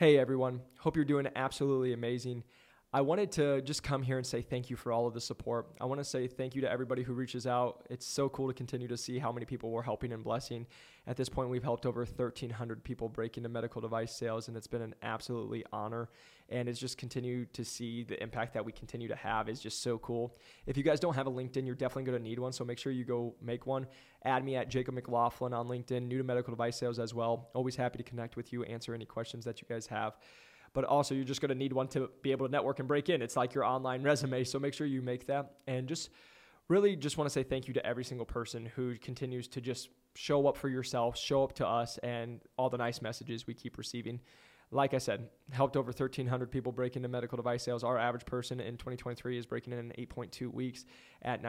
Hey everyone, hope you're doing absolutely amazing. I wanted to just come here and say thank you for all of the support. I want to say thank you to everybody who reaches out. It's so cool to continue to see how many people we're helping and blessing. At this point, we've helped over 1,300 people break into medical device sales, and it's been an absolutely honor. And it's just continued to see the impact that we continue to have is just so cool. If you guys don't have a LinkedIn, you're definitely going to need one, so make sure you go make one. Add me at Jacob McLaughlin on LinkedIn, new to medical device sales as well. Always happy to connect with you, answer any questions that you guys have. But also, you're just going to need one to be able to network and break in. It's like your online resume, so make sure you make that. And just really just want to say thank you to every single person who continues to just show up for yourself, show up to us, and all the nice messages we keep receiving. Like I said, helped over 1,300 people break into medical device sales. Our average person in 2023 is breaking in 8.2 weeks at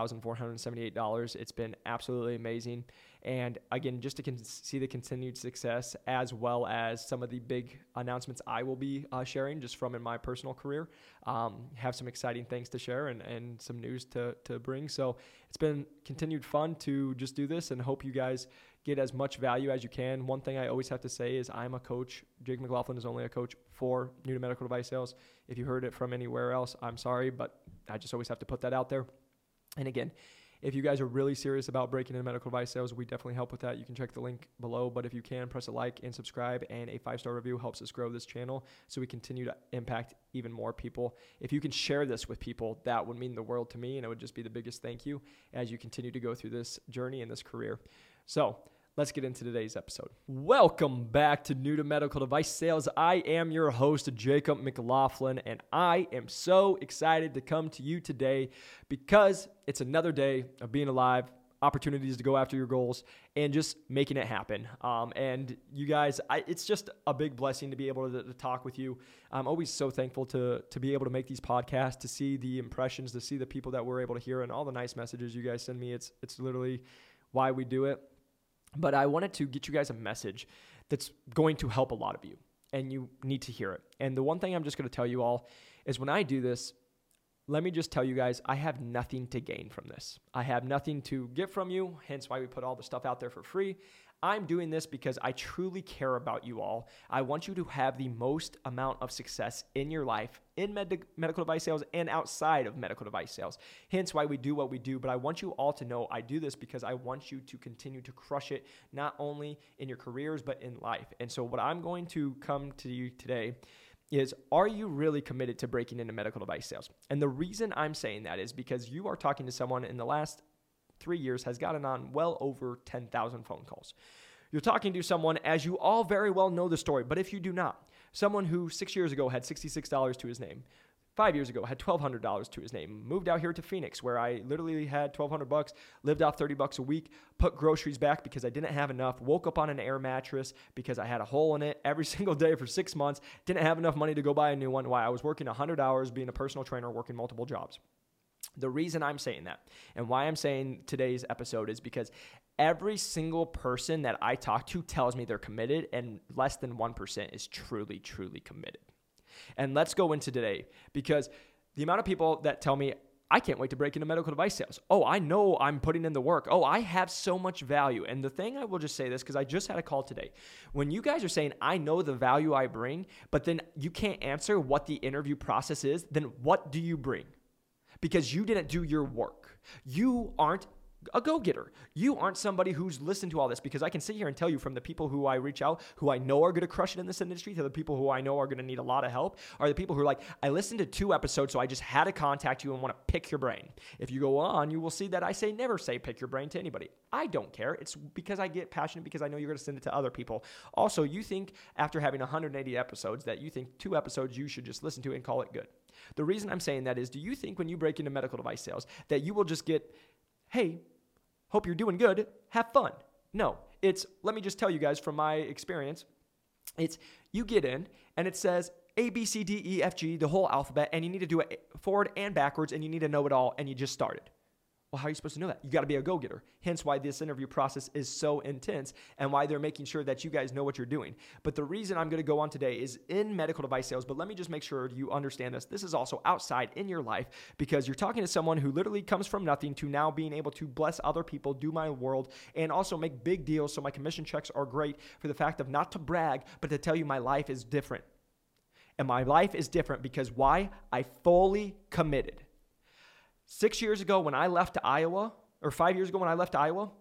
$94,478. It's been absolutely amazing. And again, just to see the continued success as well as some of the big announcements I will be sharing just from in my personal career. Have some exciting things to share and some news to bring. So it's been continued fun to just do this and hope you guys get as much value as you can. One thing I always have to say is I'm a coach. Jake McLaughlin is only a coach for new to medical device sales. If you heard it from anywhere else, I'm sorry, but I just always have to put that out there. And again, if you guys are really serious about breaking into medical device sales, we definitely help with that. You can check the link below, but if you can, press a like and subscribe, and a 5-star review helps us grow this channel so we continue to impact even more people. If you can share this with people, that would mean the world to me, and it would just be the biggest thank you as you continue to go through this journey and this career. So let's get into today's episode. Welcome back to New to Medical Device Sales. I am your host, Jacob McLaughlin, and I am so excited to come to you today because it's another day of being alive, opportunities to go after your goals, and just making it happen. And you guys, it's just a big blessing to be able to talk with you. I'm always so thankful to be able to make these podcasts, to see the impressions, to see the people that we're able to hear, and all the nice messages you guys send me. It's literally why we do it. But I wanted to get you guys a message that's going to help a lot of you, and you need to hear it. And the one thing I'm just going to tell you all is when I do this, let me just tell you guys, I have nothing to gain from this. I have nothing to get from you, hence why we put all the stuff out there for free. I'm doing this because I truly care about you all. I want you to have the most amount of success in your life in medical device sales and outside of medical device sales. Hence why we do what we do. But I want you all to know I do this because I want you to continue to crush it, not only in your careers, but in life. And so what I'm going to come to you today is, are you really committed to breaking into medical device sales? And the reason I'm saying that is because you are talking to someone in the last 3 years has gotten on well over 10,000 phone calls. You're talking to someone, as you all very well know the story, but if you do not, someone who 6 years ago had $66 to his name, 5 years ago had $1,200 to his name, moved out here to Phoenix where I literally had $1,200, lived off $30 a week, put groceries back because I didn't have enough, woke up on an air mattress because I had a hole in it every single day for 6 months, didn't have enough money to go buy a new one while I was working 100 hours being a personal trainer, working multiple jobs. The reason I'm saying that and why I'm saying today's episode is because every single person that I talk to tells me they're committed, and less than 1% is truly, truly committed. And let's go into today, because the amount of people that tell me, I can't wait to break into medical device sales. Oh, I know I'm putting in the work. Oh, I have so much value. And the thing, I will just say this because I just had a call today. When you guys are saying, I know the value I bring, but then you can't answer what the interview process is, then what do you bring? Because you didn't do your work. You aren't a go-getter. You aren't somebody who's listened to all this, because I can sit here and tell you from the people who I reach out, who I know are going to crush it in this industry, to the people who I know are going to need a lot of help, are the people who are like, I listened to 2 episodes, so I just had to contact you and want to pick your brain. If you go on, you will see that I say never say pick your brain to anybody. I don't care. It's because I get passionate, because I know you're going to send it to other people. Also, you think after having 180 episodes that you think 2 episodes you should just listen to and call it good. The reason I'm saying that is, do you think when you break into medical device sales that you will just get, hey, hope you're doing good, have fun? No, it's, let me just tell you guys from my experience, it's you get in and it says A, B, C, D, E, F, G, the whole alphabet, and you need to do it forward and backwards, and you need to know it all, and you just started. Well, how are you supposed to know that? You got to be a go-getter. Hence why this interview process is so intense and why they're making sure that you guys know what you're doing. But the reason I'm going to go on today is in medical device sales, but let me just make sure you understand this. This is also outside in your life because you're talking to someone who literally comes from nothing to now being able to bless other people, do my world, and also make big deals. So my commission checks are great for the fact of not to brag, but to tell you my life is different. And my life is different because why? I fully committed. 6 years ago when I left Iowa, or 5 years ago when I left Iowa,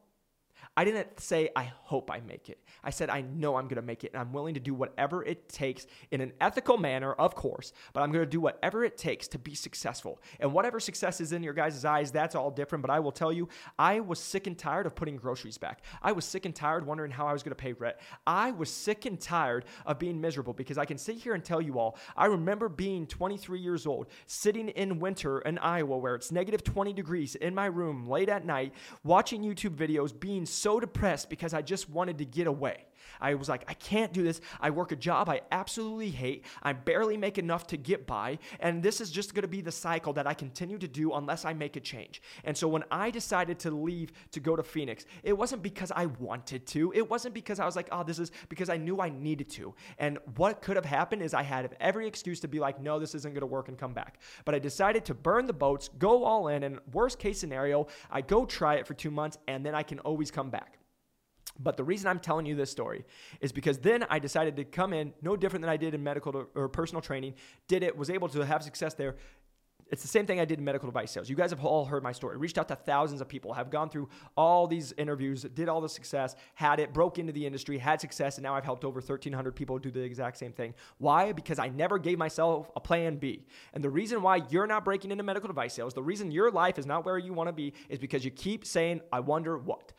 I didn't say, I hope I make it. I said, I know I'm going to make it, and I'm willing to do whatever it takes in an ethical manner, of course, but I'm going to do whatever it takes to be successful. And whatever success is in your guys' eyes, that's all different, but I will tell you, I was sick and tired of putting groceries back. I was sick and tired wondering how I was going to pay rent. I was sick and tired of being miserable because I can sit here and tell you all, I remember being 23 years old, sitting in winter in Iowa where it's negative 20 degrees in my room late at night, watching YouTube videos, being so depressed because I just wanted to get away. I was like, I can't do this. I work a job I absolutely hate. I barely make enough to get by. And this is just going to be the cycle that I continue to do unless I make a change. And so when I decided to leave to go to Phoenix, it wasn't because I wanted to. It wasn't because I was like, oh, this is because I knew I needed to. And what could have happened is I had every excuse to be like, no, this isn't going to work and come back. But I decided to burn the boats, go all in, and worst case scenario, I go try it for 2 months and then I can always come back. But the reason I'm telling you this story is because then I decided to come in no different than I did in medical or personal training, did it, was able to have success there. It's the same thing I did in medical device sales. You guys have all heard my story. Reached out to thousands of people, have gone through all these interviews, did all the success, had it, broke into the industry, had success, and now I've helped over 1,300 people do the exact same thing. Why? Because I never gave myself a plan B. And the reason why you're not breaking into medical device sales, the reason your life is not where you want to be is because you keep saying, I wonder what.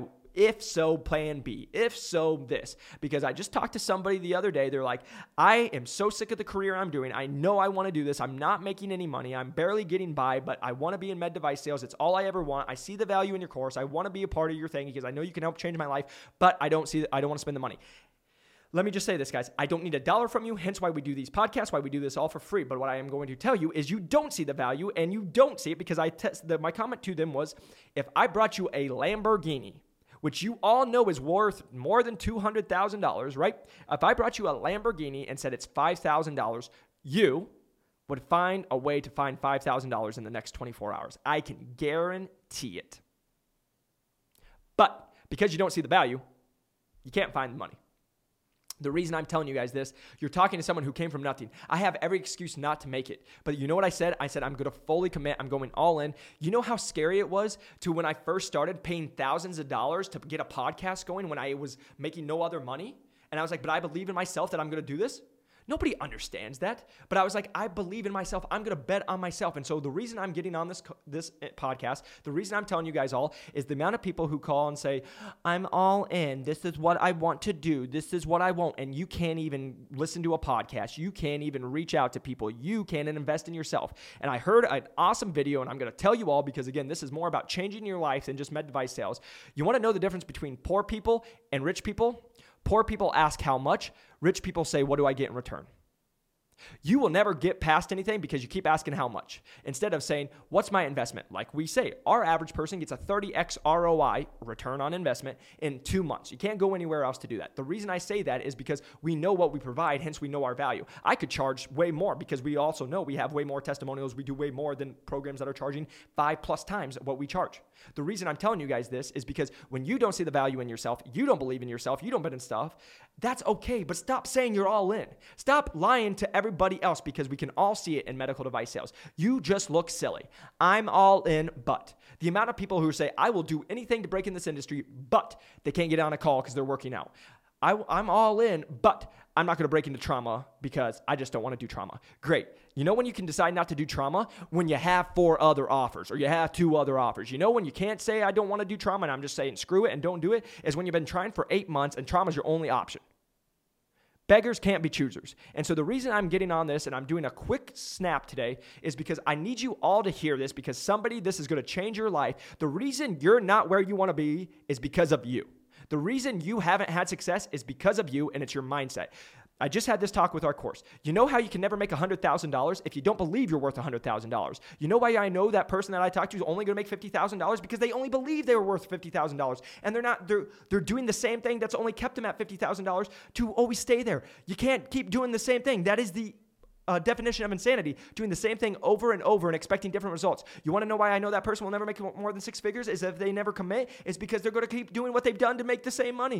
If so, plan B. If so, this. Because I just talked to somebody the other day. They're like, I am so sick of the career I'm doing. I know I want to do this. I'm not making any money. I'm barely getting by, but I want to be in med device sales. It's all I ever want. I see the value in your course. I want to be a part of your thing because I know you can help change my life, but I don't want to spend the money. Let me just say this, guys. I don't need $1 from you, hence why we do these podcasts, why we do this all for free. But what I am going to tell you is you don't see the value, and you don't see it because my comment to them was, if I brought you a Lamborghini, which you all know is worth more than $200,000, right? If I brought you a Lamborghini and said it's $5,000, you would find a way to find $5,000 in the next 24 hours. I can guarantee it. But because you don't see the value, you can't find the money. The reason I'm telling you guys this, you're talking to someone who came from nothing. I have every excuse not to make it. But you know what I said? I said, I'm going to fully commit. I'm going all in. You know how scary it was to when I first started paying thousands of dollars to get a podcast going when I was making no other money? And I was like, but I believe in myself that I'm going to do this. Nobody understands that. But I was like, I believe in myself. I'm going to bet on myself. And so the reason I'm getting on this podcast, the reason I'm telling you guys all is the amount of people who call and say, I'm all in. This is what I want to do. This is what I want. And you can't even listen to a podcast. You can't even reach out to people. You can't invest in yourself. And I heard an awesome video, and I'm going to tell you all because, again, this is more about changing your life than just med device sales. You want to know the difference between poor people and rich people? Poor people ask how much. Rich people say, what do I get in return? You will never get past anything because you keep asking how much. Instead of saying, what's my investment? Like we say, our average person gets a 30x ROI, return on investment, in 2 months. You can't go anywhere else to do that. The reason I say that is because we know what we provide, hence we know our value. I could charge way more because we also know we have way more testimonials. We do way more than programs that are charging 5+ times what we charge. The reason I'm telling you guys this is because when you don't see the value in yourself, you don't believe in yourself, you don't bet in stuff, that's okay, but stop saying you're all in. Stop lying to everybody else because we can all see it in medical device sales. You just look silly. I'm all in, but the amount of people who say, I will do anything to break in this industry, but they can't get on a call because they're working out. I'm all in, but I'm not going to break into trauma because I just don't want to do trauma. Great. You know when you can decide not to do trauma? When you have 4 other offers or you have 2 other offers. You know when you can't say I don't want to do trauma and I'm just saying screw it and don't do it is when you've been trying for 8 months and trauma is your only option. Beggars can't be choosers. And so the reason I'm getting on this and I'm doing a quick snap today is because I need you all to hear this because this is going to change your life. The reason you're not where you want to be is because of you. The reason you haven't had success is because of you, and it's your mindset. I just had this talk with our course. You know how you can never make $100,000 if you don't believe you're worth $100,000. You know why I know that person that I talked to is only going to make $50,000? Because they only believe they were worth $50,000. And they're doing the same thing that's only kept them at $50,000 to always stay there. You can't keep doing the same thing. That is the definition of insanity, doing the same thing over and over and expecting different results. You want to know why I know that person will never make more than six figures? Is if they never commit, is because they're going to keep doing what they've done to make the same money.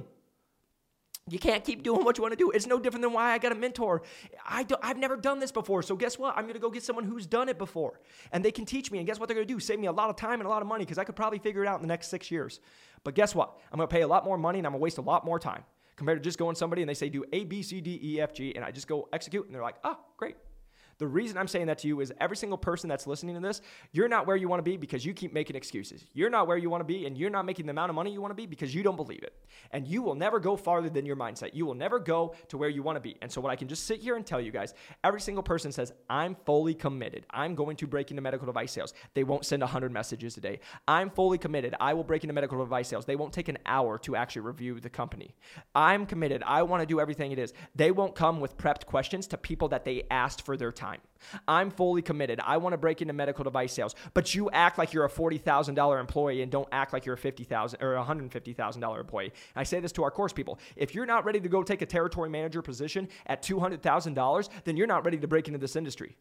You can't keep doing what you want to do. It's no different than why I got a mentor. I've never done this before. So guess what? I'm going to go get someone who's done it before. And they can teach me. And guess what they're going to do? Save me a lot of time and a lot of money because I could probably figure it out in the next 6 years. But guess what? I'm going to pay a lot more money and I'm going to waste a lot more time compared to just going to somebody and they say do A, B, C, D, E, F, G. And I just go execute and they're like, oh, great. The reason I'm saying that to you is every single person that's listening to this, you're not where you want to be because you keep making excuses. You're not where you want to be and you're not making the amount of money you want to be because you don't believe it. And you will never go farther than your mindset. You will never go to where you want to be. And so what I can just sit here and tell you guys, every single person says, I'm fully committed. I'm going to break into medical device sales. They won't send 100 messages a day. I'm fully committed. I will break into medical device sales. They won't take an hour to actually review the company. I'm committed. I want to do everything it is. They won't come with prepped questions to people that they asked for their time. I'm fully committed. I want to break into medical device sales, but you act like you're a $40,000 employee and don't act like you're a $50,000 or $150,000 employee. And I say this to our course people. If you're not ready to go take a territory manager position at $200,000, then you're not ready to break into this industry.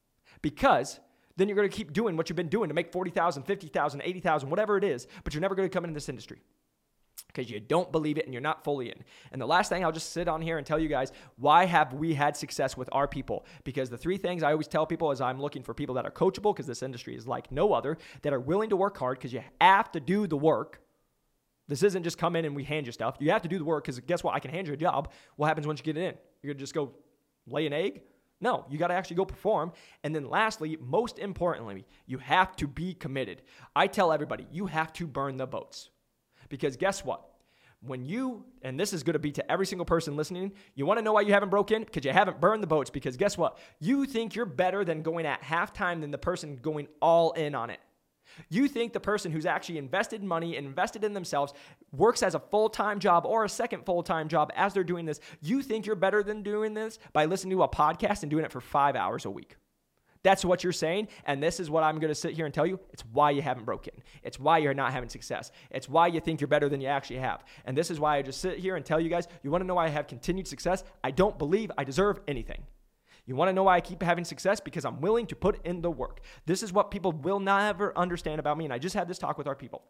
Because then you're going to keep doing what you've been doing to make $40,000, $50,000, $80,000, whatever it is, but you're never going to come into this industry. Because you don't believe it and you're not fully in. And the last thing, I'll just sit on here and tell you guys, why have we had success with our people? Because the three things I always tell people is I'm looking for people that are coachable, because this industry is like no other, that are willing to work hard, because you have to do the work. This isn't just come in and we hand you stuff. You have to do the work, because guess what? I can hand you a job. What happens once you get it in? You're going to just go lay an egg? No, you got to actually go perform. And then lastly, most importantly, you have to be committed. I tell everybody, you have to burn the boats. Because guess what? When you, and this is going to be to every single person listening, you want to know why you haven't broken? Because you haven't burned the boats. Because guess what? You think you're better than going at halftime than the person going all in on it. You think the person who's actually invested money and invested in themselves works as a full-time job or a second full-time job as they're doing this. You think you're better than doing this by listening to a podcast and doing it for 5 hours a week. That's what you're saying, and this is what I'm going to sit here and tell you. It's why you haven't broken. It's why you're not having success. It's why you think you're better than you actually have. And this is why I just sit here and tell you guys, you want to know why I have continued success? I don't believe I deserve anything. You want to know why I keep having success? Because I'm willing to put in the work. This is what people will never understand about me, and I just had this talk with our people.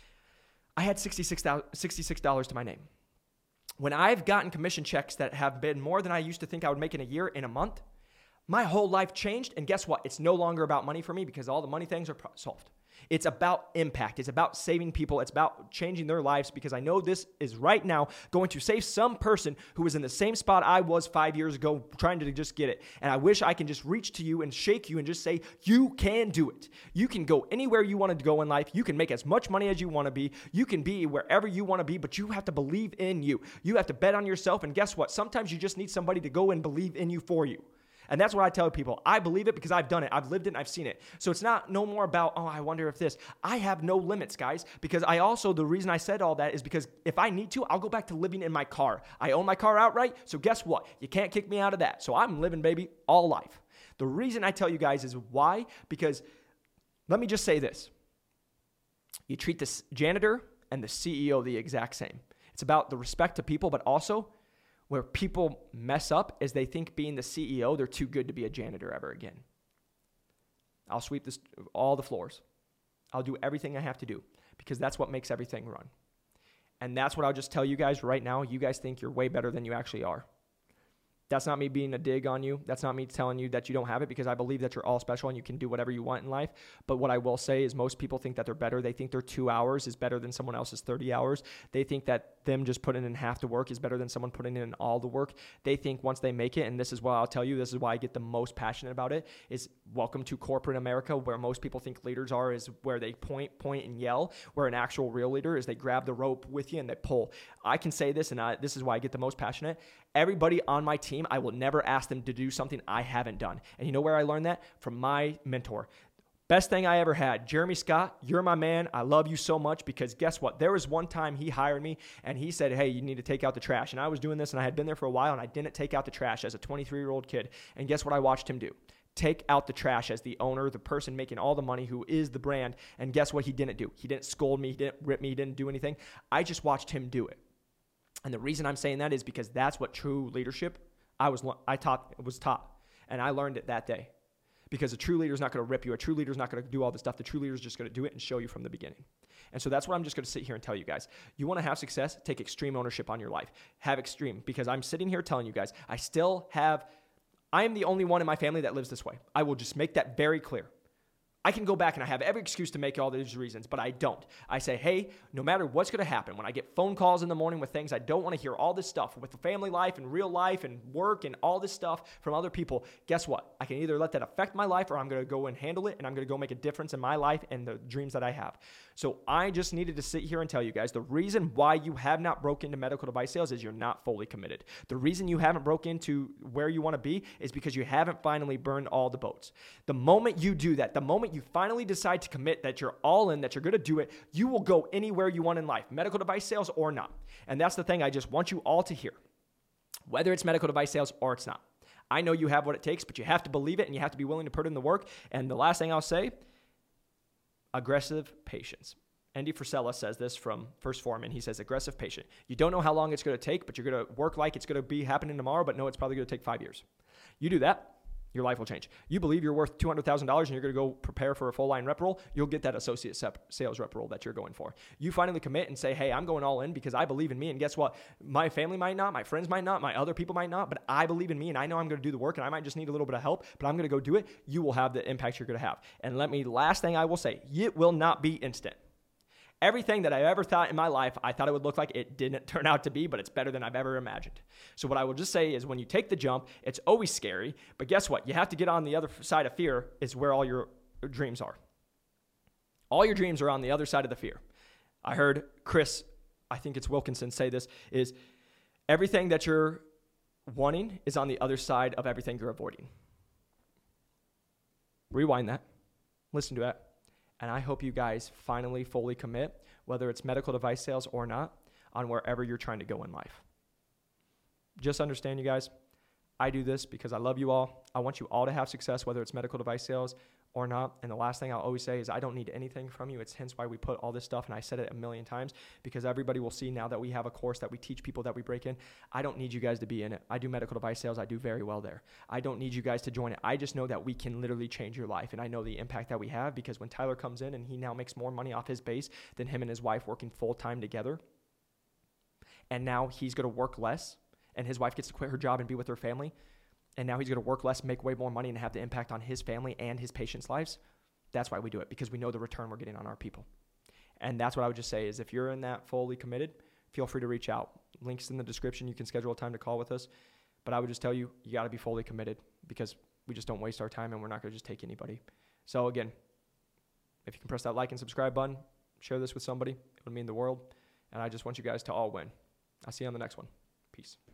I had $66 to my name. When I've gotten commission checks that have been more than I used to think I would make in a year, in a month, my whole life changed, and guess what? It's no longer about money for me because all the money things are solved. It's about impact. It's about saving people. It's about changing their lives because I know this is right now going to save some person who was in the same spot I was 5 years ago trying to just get it. And I wish I can just reach to you and shake you and just say, you can do it. You can go anywhere you want to go in life. You can make as much money as you want to be. You can be wherever you want to be, but you have to believe in you. You have to bet on yourself. And guess what? Sometimes you just need somebody to go and believe in you for you. And that's what I tell people. I believe it because I've done it. I've lived it and I've seen it. So it's not no more about, oh, I wonder if this. I have no limits, guys, because the reason I said all that is because if I need to, I'll go back to living in my car. I own my car outright. So guess what? You can't kick me out of that. So I'm living, baby, all life. The reason I tell you guys is why, because let me just say this. You treat the janitor and the CEO the exact same. It's about the respect to people, but also where people mess up is they think being the CEO, they're too good to be a janitor ever again. I'll sweep all the floors. I'll do everything I have to do because that's what makes everything run. And that's what I'll just tell you guys right now. You guys think you're way better than you actually are. That's not me being a dig on you. That's not me telling you that you don't have it because I believe that you're all special and you can do whatever you want in life. But what I will say is most people think that they're better. They think their 2 hours is better than someone else's 30 hours. They think that them just putting in half the work is better than someone putting in all the work. They think once they make it, and this is what I'll tell you, this is why I get the most passionate about it, is welcome to corporate America, where most people think leaders are is where they point, and yell, where an actual real leader is they grab the rope with you and they pull. I can say this, and this is why I get the most passionate. Everybody on my team, I will never ask them to do something I haven't done. And you know where I learned that? From my mentor. Best thing I ever had. Jeremy Scott, you're my man. I love you so much because guess what? There was one time he hired me and he said, hey, you need to take out the trash. And I was doing this and I had been there for a while and I didn't take out the trash as a 23-year-old kid. And guess what I watched him do? Take out the trash as the owner, the person making all the money, who is the brand. And guess what he didn't do? He didn't scold me. He didn't rip me. He didn't do anything. I just watched him do it. And the reason I'm saying that is because that's what true leadership was taught. And I learned it that day. Because a true leader is not going to rip you. A true leader is not going to do all this stuff. The true leader is just going to do it and show you from the beginning. And so that's what I'm just going to sit here and tell you guys. You want to have success? Take extreme ownership on your life. Have extreme. Because I'm sitting here telling you guys, I am the only one in my family that lives this way. I will just make that very clear. I can go back and I have every excuse to make all these reasons, but I don't. I say, hey, no matter what's going to happen, when I get phone calls in the morning with things I don't want to hear, all this stuff with the family life and real life and work and all this stuff from other people, guess what? I can either let that affect my life or I'm going to go and handle it and I'm going to go make a difference in my life and the dreams that I have. So I just needed to sit here and tell you guys the reason why you have not broke into medical device sales is you're not fully committed. The reason you haven't broke into where you want to be is because you haven't finally burned all the boats. The moment you do that, the moment you finally decide to commit that you're all in, that you're going to do it, you will go anywhere you want in life, medical device sales or not. And that's the thing I just want you all to hear, whether it's medical device sales or it's not. I know you have what it takes, but you have to believe it and you have to be willing to put in the work. And the last thing I'll say, aggressive patience. Andy Frisella says this from First Foreman. He says, aggressive patient. You don't know how long it's going to take, but you're going to work like it's going to be happening tomorrow, but no, it's probably going to take 5 years. You do that, your life will change. You believe you're worth $200,000 and you're going to go prepare for a full line rep role, you'll get that associate sales rep role that you're going for. You finally commit and say, hey, I'm going all in because I believe in me. And guess what? My family might not, my friends might not, my other people might not, but I believe in me and I know I'm going to do the work and I might just need a little bit of help, but I'm going to go do it. You will have the impact you're going to have. And last thing I will say, it will not be instant. Everything that I ever thought in my life, I thought it would look like, it didn't turn out to be, but it's better than I've ever imagined. So what I will just say is when you take the jump, it's always scary, but guess what? You have to get on the other side of fear is where all your dreams are. All your dreams are on the other side of the fear. I heard Chris, I think it's Wilkinson, say this, is everything that you're wanting is on the other side of everything you're avoiding. Rewind that. Listen to that. And I hope you guys finally fully commit, whether it's medical device sales or not, on wherever you're trying to go in life. Just understand, you guys, I do this because I love you all. I want you all to have success, whether it's medical device sales or not. And the last thing I'll always say is I don't need anything from you. It's hence why we put all this stuff, and I said it a million times, because everybody will see now that we have a course that we teach people that we break in. I don't need you guys to be in it. I do medical device sales. I do very well there. I don't need you guys to join it. I just know that we can literally change your life, and I know the impact that we have, because when Tyler comes in and he now makes more money off his base than him and his wife working full-time together, and now he's going to work less, and his wife gets to quit her job and be with her family, and now he's going to work less, make way more money, and have the impact on his family and his patients' lives. That's why we do it, because we know the return we're getting on our people. And that's what I would just say is if you're in that fully committed, feel free to reach out. Links in the description. You can schedule a time to call with us. But I would just tell you, you got to be fully committed, because we just don't waste our time and we're not going to just take anybody. So again, if you can press that like and subscribe button, share this with somebody. It would mean the world. And I just want you guys to all win. I'll see you on the next one. Peace.